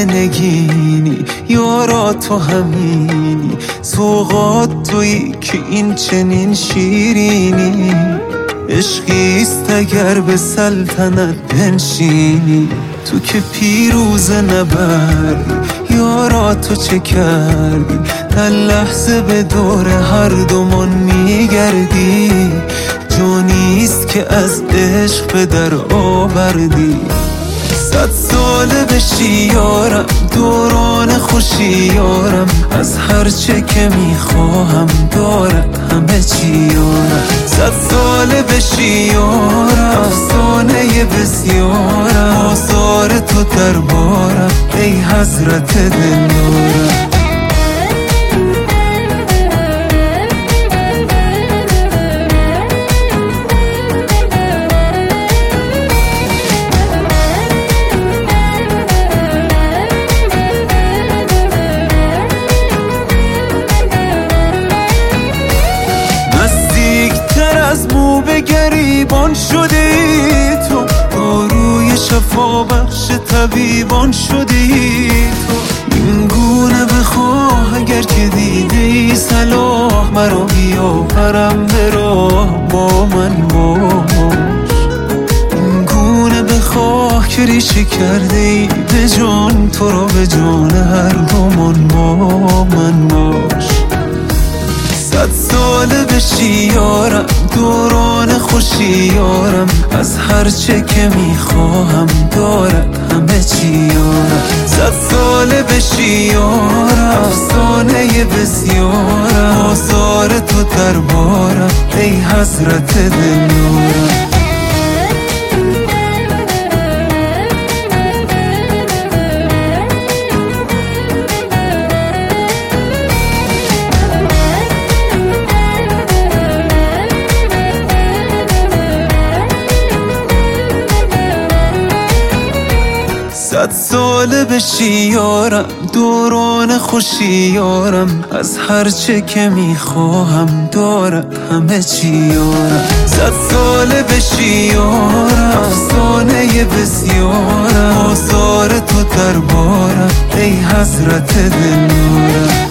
نگینی، یارا تو همینی، سوغات تویی که این چنین شیرینی. عشقیست اگر به سلطنت بنشینی، تو که پیروز نبردی، یارا تو چه کردی؟ در لحظه به دور هر دومان میگردی، جونیست که از عشق به در آوردی. 100 ساله بشی یارم، دوران خوشی یارم، از هر چه که میخواهم دارد همه چی یارم. 100 ساله بشی یارم، افسانه بسیارم، آثار تو دربارم ای حضرت دلدارم. از مو به گریبان شدی تو، داروی شفا بخش طبیبان شدی تو. این گونه بخواه اگر که دیدی صلاح، مرا بیاورم به راه با من باش. این گونه بخواه که ریشه کرده ای به جان، تو را به جان هر دومان با من باش. 100 ساله بشی یارم، دوران خوشی یارم، از هر چه که میخواهم دارد همه چی یارم. 100 ساله بشی یارم، افسانه بسیارم، آثار تو دربارم ای حضرت دلدارم. صد ساله بشی یارم، دوران خوشی یارم، از هر چه که میخواهم دارد همه چی یارم. 100 ساله بشی یارم، افسانه بسیارم، آثار تو دربارم ای حضرت دلدارم.